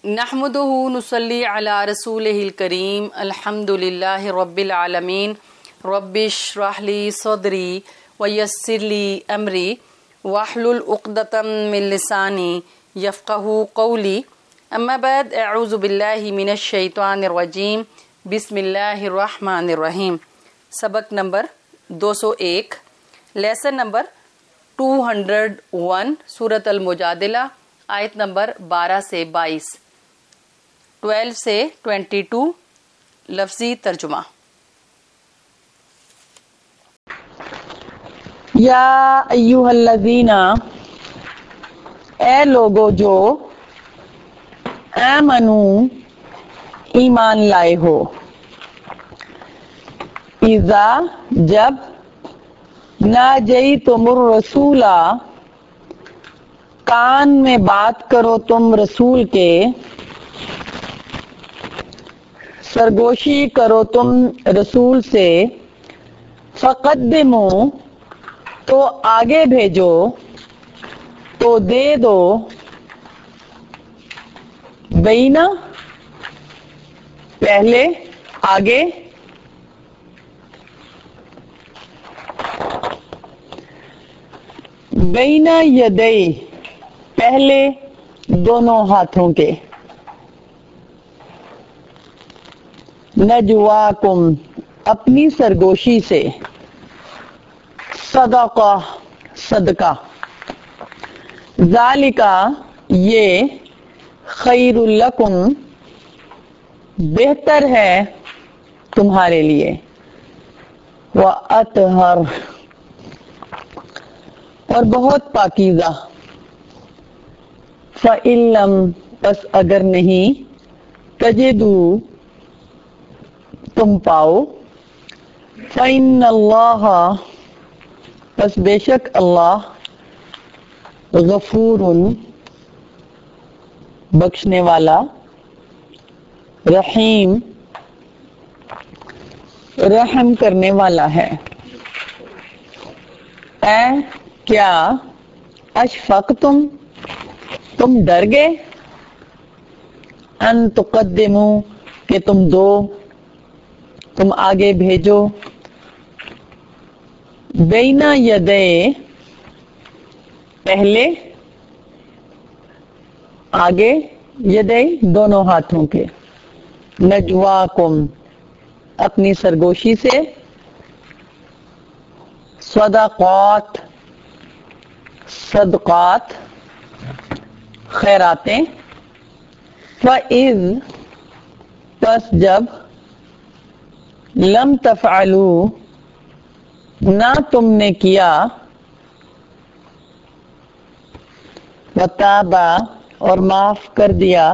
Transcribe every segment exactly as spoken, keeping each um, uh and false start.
نحمدہ نصلی علی رسولہ الکریم الحمد للہ رب العالمین رب اشرح لی صدری ویسر لی امری واحلل عقدۃ من لسانی یفقہوا قولی اما بعد اعوذ باللہ من الشیطان الرجیم بسم اللہ الرحمن الرحیم۔ سبق نمبر دو سو ایک، لیسن نمبر دو سو ایک، سورۃ المجادلہ، آیت نمبر بارہ سے بائیس، بارہ سے بائیس، لفظی ترجمہ۔ یا ایھا الذین، اے لوگو جو آمنو ایمان لائے ہو، اذا جب ناجیتم الرسول کان میں بات کرو تم رسول کے، سرگوشی کرو تم رسول سے، فقدمو تو آگے بھیجو، تو دے دو، بینا پہلے آگے، بینا یدئی پہلے دونوں ہاتھوں کے، نجواکم اپنی سرگوشی سے، صدقہ صدقہ، ذالکہ یہ، خیر لکم بہتر ہے تمہارے لیے، وَأَطْہَرُ اور بہت پاکیزہ، فَإِن لَّم پس اگر نہیں، تجدوا تم پاؤ، فَإِنَّ اللَّهَ پس بے شک اللہ، غفور بخشنے والا، رحیم رحم کرنے والا ہے۔ اے کیا، اشفقتم تم ڈر گئے، ان تقدموا کہ تم دو، تم آگے بھیجو، بینا یدے پہلے آگے، یدے دونوں ہاتھوں کے، نجواکم اپنی سرگوشی سے، صدقات صدقات خیراتیں، فَإِذْ پس جب، لم تفعلوا نہ تم نے کیا، وتابا اور معاف کر دیا،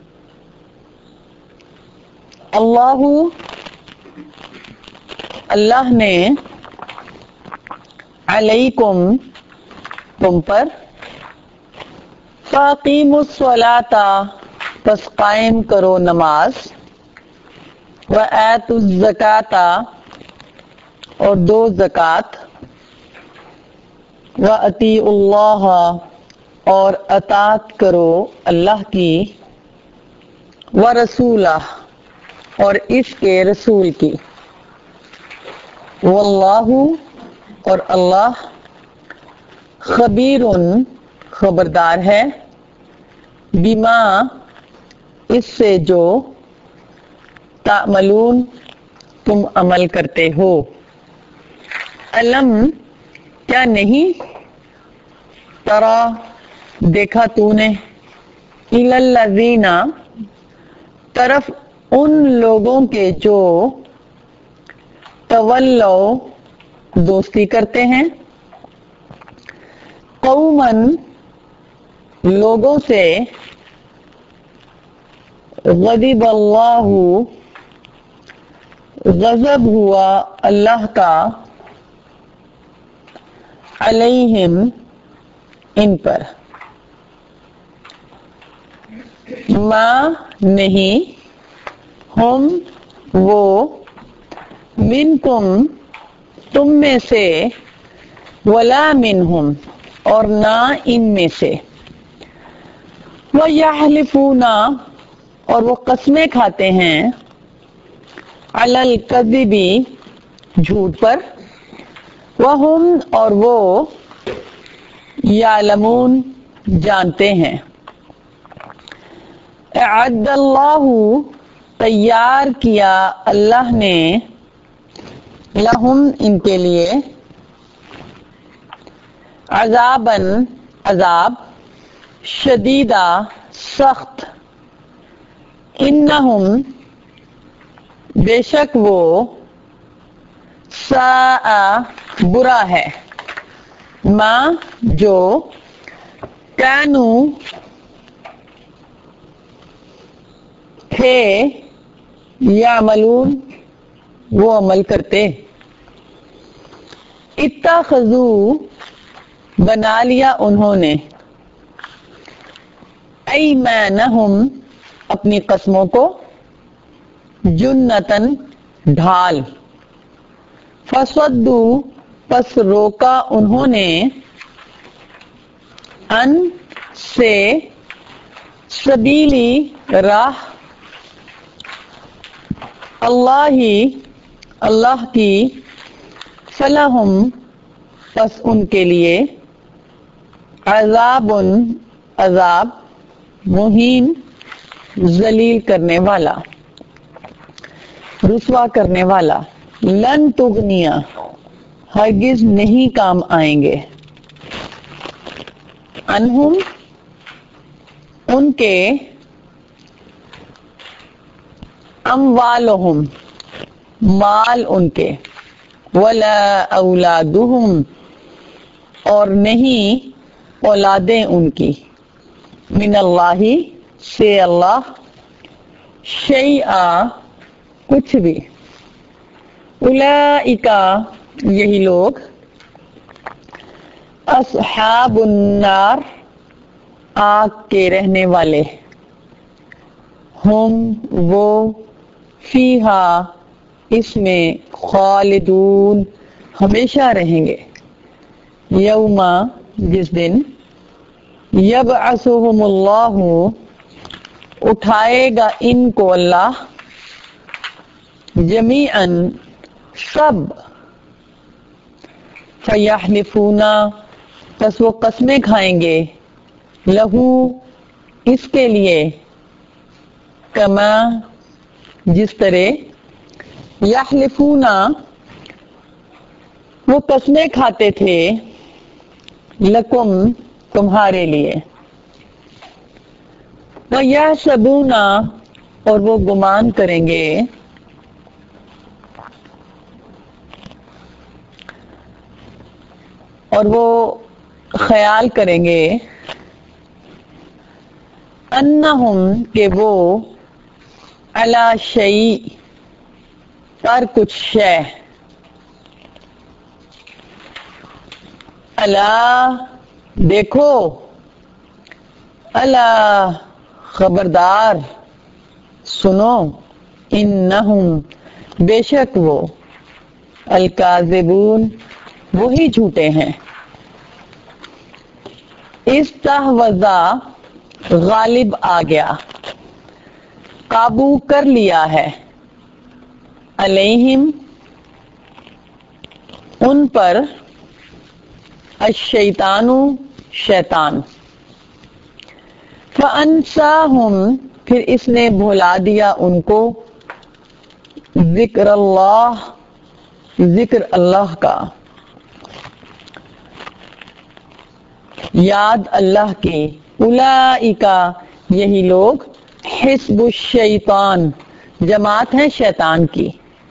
اللہ اللہ نے، علیکم تم پر، فاقیموا الصلاۃ پس قائم کرو نماز، وآتوا الزکاۃ اور دو زکوٰۃ، وَأَطِیعُوا اللَّهَ اور اطاعت کرو اللہ کی، وَرَسُولَهُ اور اس کے رسول کی، وَاللَّهُ اور اللہ، خبیر خبردار ہے، بما اس سے جو، تعملون تم عمل کرتے ہو۔ علم کیا نہیں، ترا دیکھا تو نے، الی الذین طرف ان لوگوں کے جو، تولوا دوستی کرتے ہیں، قوماً لوگوں سے، غضب اللہ غضب ہوا اللہ کا، علیہم ان پر، ما نہیں، ہم وہ، منکم تم میں سے، ولا منہم اور نہ ان میں سے، وَيَحْلِفُونَ اور وہ قسمیں کھاتے ہیں علی الکذب جھوٹ پر وہم اور وہ یعلمون جانتے ہیں اعد اللہ تیار کیا اللہ نے لہم ان کے لیے عذاباً عذاب شدیدہ سخت انہم بے شک وہ ساء برا ہے ما جو کانو تھے یعملون وہ عمل کرتے اتخذو بنا لیا انہوں نے ایمانہم اپنی قسموں کو جنتن ڈھال فصدو پس روکا انہوں نے ان سے سبیلی راہ اللہ ہی اللہ کی فلہم پس ان کے لیے عذاب عذاب مہین ذلیل کرنے والا رسوا کرنے والا لن تغنیا ہرگز نہیں کام آئیں گے انہم ان کے اموالہم مال ان کے ولا اولادہم اور نہیں اولادیں ان کی من اللہ سے اللہ شیئا کچھ بھی اولئک یہی لوگ اصحاب النار آگ کے رہنے والے ہم وہ فیہا اس میں خالدون ہمیشہ رہیں گے یوما جس دن یبعثہم اللہ اٹھائے گا ان کو اللہ جمیعاً سب فیحلفون پس وہ قسمیں کھائیں گے لہو اس کے لیے کما جس طرح یحلفون وہ قسمیں کھاتے تھے لکم تمہارے لیے وَيَحْسَبُونَ اور وہ گمان کریں گے اور وہ خیال کریں گے انہم کہ وہ علی شیء پر کچھ شے الا دیکھو الا خبردار سنو انہم بے شک وہ الکاذبون وہی جھوٹے ہیں استحوذا غالب آ گیا قابو کر لیا ہے علیہم ان پر الشیطان شیطان فانساہم پھر اس نے بھلا دیا ان کو ذکر اللہ ذکر اللہ کا یاد اللہ کی اولئک یہی لوگ حزب الشیطان جماعت ہیں شیطان کی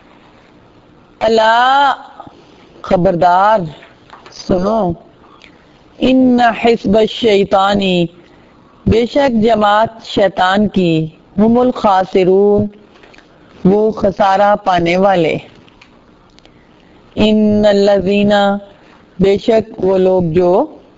الا خبردار سنو ان حزب الشیطانی بے شک جماعت شیطان کی ہم الخاسرون وہ خسارہ پانے والے ان الذین بے شک وہ لوگ جو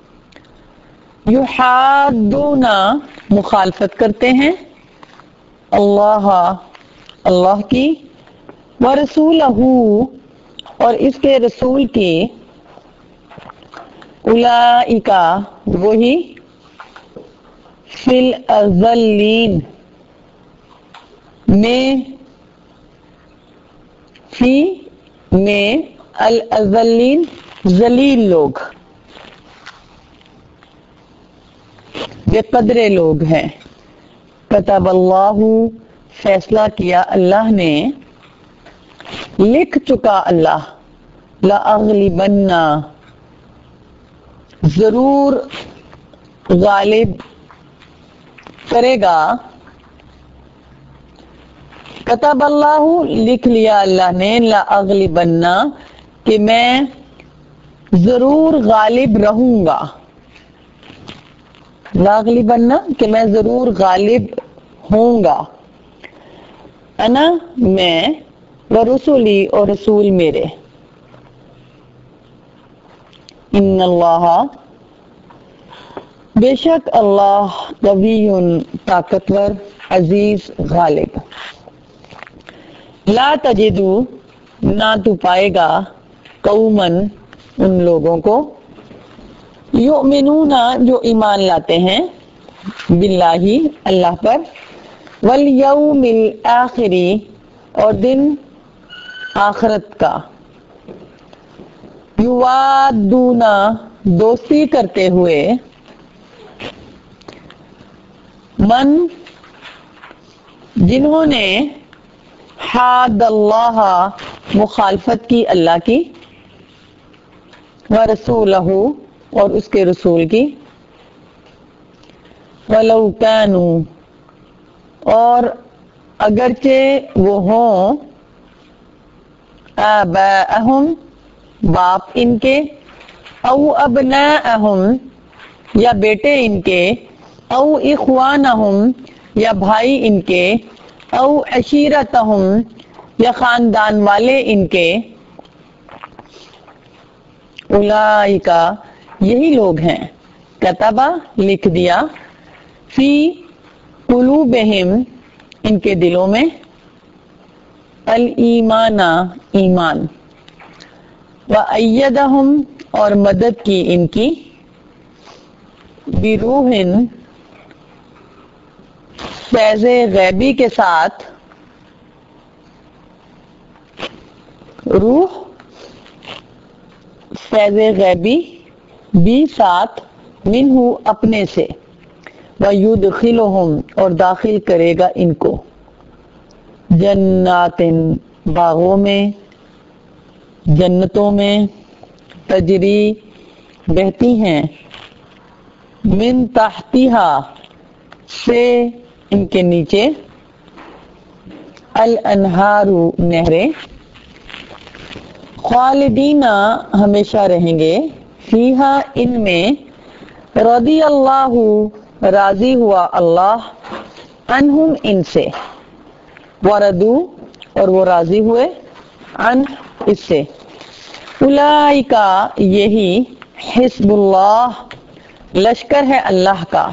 یحادون مخالفت کرتے ہیں اللہ اللہ کی ورسولہ اور اس کے رسول کی اولئک وہی فی الاذلین میں فی میں الاذلین ذلیل لوگ، بے قدرے لوگ ہیں. کتب اللہ فیصلہ کیا اللہ نے، لکھ چکا اللہ، لأغلبن ضرور غالب کرے گا. کتب اللہ لکھ لیا اللہ نے، لأغلبن کہ میں ضرور غالب رہوں گا، لأغلبن کہ میں ضرور غالب ہوں گا. انا میں، ورسولی اور رسول میرے. ان اللہ بے شک اللہ قوی طاقتور، عزیز غالب. لا تجدو نہ تو پائے گا، قومن ان لوگوں کو، یؤمنون جو ایمان لاتے ہیں، باللہ اللہ پر، والیوم الآخری اور دن آخرت کا، یوادون دوستی کرتے ہوئے، من جنہوں نے حاد اللہ مخالفت کی اللہ کی، ورسولہ اور اس کے رسول کی، ولو کانوا اور اگرچہ وہ ہوں، آباءہم باپ ان کے، او ابناءہم یا بیٹے ان کے، او اخوانہم یا بھائی ان کے، او عشیرتہم یا خاندان والے ان کے. اولئکا یہی لوگ ہیں، کتبہ لکھ دیا، فی قلوبہم ان کے دلوں میں، الایمان ایمان، وأیدہم اور مدد کی ان کی، بروح فیض غیبی کے ساتھ، روح فیض غیبی بھی ساتھ، منہ اپنے سے، وَيُدْخِلُهُمْ اور داخل کرے گا ان کو، جنات باغوں میں، جنتوں میں، تجری بہتی ہیں، من تحتہا سے ان کے نیچے، الانہار نہریں، خالدین ہمیشہ رہیں گے، فیہا ان میں، رضی اللہ راضی ہوا اللہ، عنہم ان سے، وردو اور وہ راضی ہوئے، عن اس سے. اولئکا یہی، حزب اللہ لشکر ہے اللہ کا.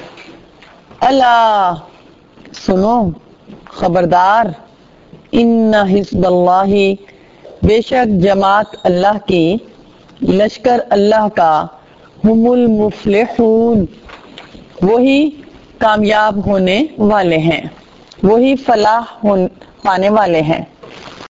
الا سنو، خبردار، ان حزب اللہ بے شک جماعت اللہ کی، لشکر اللہ کا، ہم المفلحون وہی کامیاب ہونے والے ہیں، وہی فلاح پانے والے ہیں.